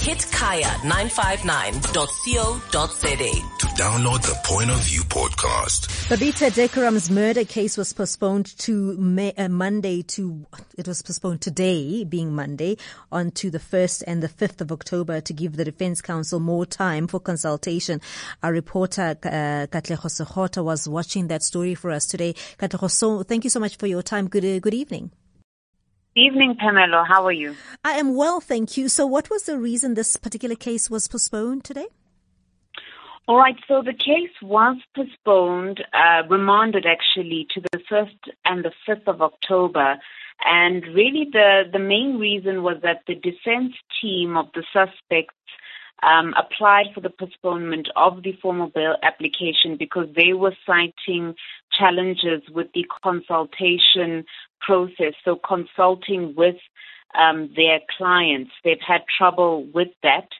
Hit kaya959.co.za to download the Point of View podcast. Babita Decoram's murder case was postponed to Monday it was postponed today, being Monday, on to the 1st and the 5th of October to give the Defense Counsel more time for consultation. Our reporter, Katlego Sekgotha, was watching that story for us today. Katlego, thank you so much for your time. Good evening. Evening, Pamela. How are you? I am well, thank you. So what was the reason this particular case was postponed today? All right, so the case was postponed, remanded actually to the 1st and the 5th of October. And really the main reason was that the defense team of the suspects applied for the postponement of the formal bail application because they were citing challenges with the consultation process, so consulting with their clients. They've had trouble with that.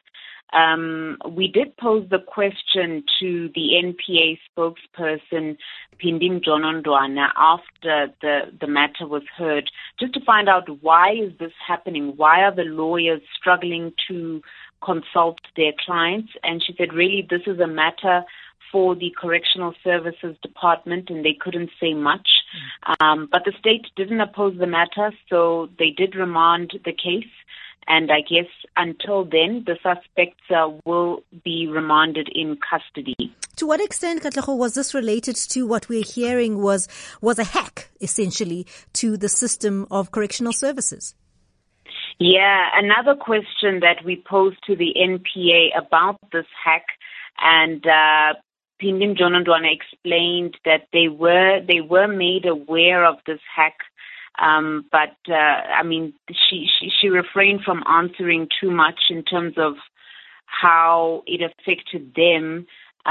We did pose the question to the NPA spokesperson, Pindim Jonondwana, after the matter was heard, just to find out why is this happening? Why are the lawyers struggling to consult their clients? And she said, really, this is a matter for the Correctional Services Department, and they couldn't say much. But the state didn't oppose the matter, so they did remand the case. And I guess until then, the suspects will be remanded in custody. To what extent, Katlego, was this related to what we're hearing was a hack, essentially, to the system of correctional services? Yeah, another question that we posed to the NPA about this hack, and Pindim Jonondwana explained that they were made aware of this hack, but she refrained from answering too much in terms of how it affected them.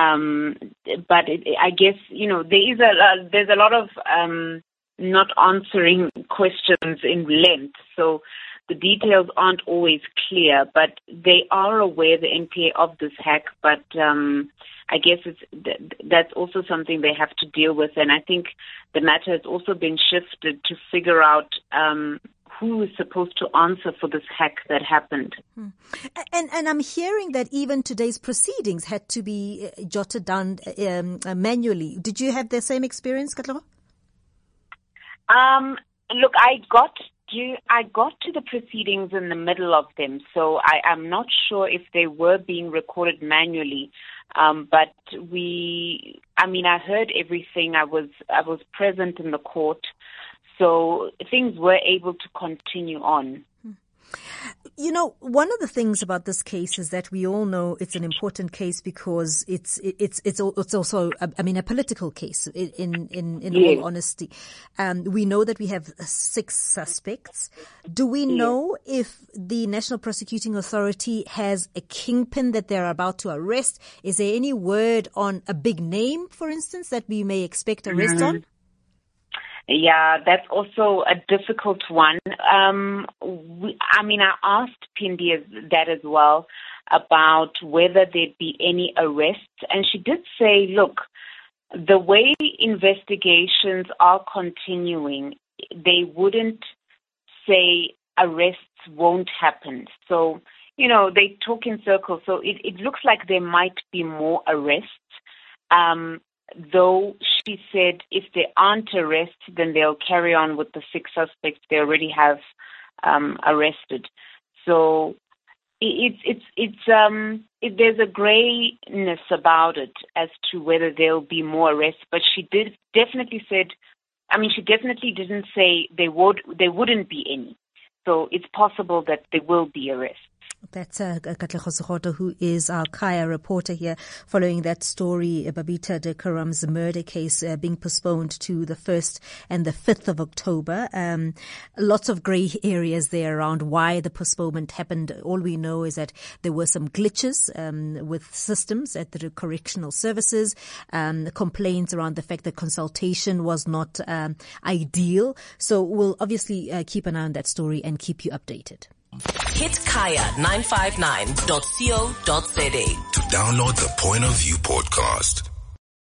But I guess there's a lot of not answering questions in length, so the details aren't always clear. But they are aware, the NPA, of this hack. But I guess that's also something they have to deal with. And I think the matter has also been shifted to figure out who is supposed to answer for this hack that happened. And I'm hearing that even today's proceedings had to be jotted down manually. Did you have the same experience, Katlego? Look, I got to the proceedings in the middle of them, so I'm not sure if they were being recorded manually. But I heard everything. I was present in the court, so things were able to continue on. You know, one of the things about this case is that we all know it's an important case because it's also a political case in all honesty. We know that we have 6 suspects. Do we know if the National Prosecuting Authority has a kingpin that they're about to arrest? Is there any word on a big name, for instance, that we may expect arrest on? Yeah, that's also a difficult one. I asked Pindi that as well about whether there'd be any arrests. And she did say, look, the way investigations are continuing, they wouldn't say arrests won't happen. So, they talk in circles. So it looks like there might be more arrests. Though she said if there aren't arrests, then they'll carry on with the 6 suspects they already have arrested. So there's a grayness about it as to whether there'll be more arrests. But she definitely didn't say there wouldn't be any. So it's possible that there will be arrests. That's Katlego Sekgotha, who is our Kaya reporter here, following that story, Babita Decoram's murder case being postponed to the 1st and the 5th of October. Lots of grey areas there around why the postponement happened. All we know is that there were some glitches with systems at the correctional services, complaints around the fact that consultation was not ideal. So we'll obviously keep an eye on that story and keep you updated. Hit kaya959.co.za to download the Point of View podcast.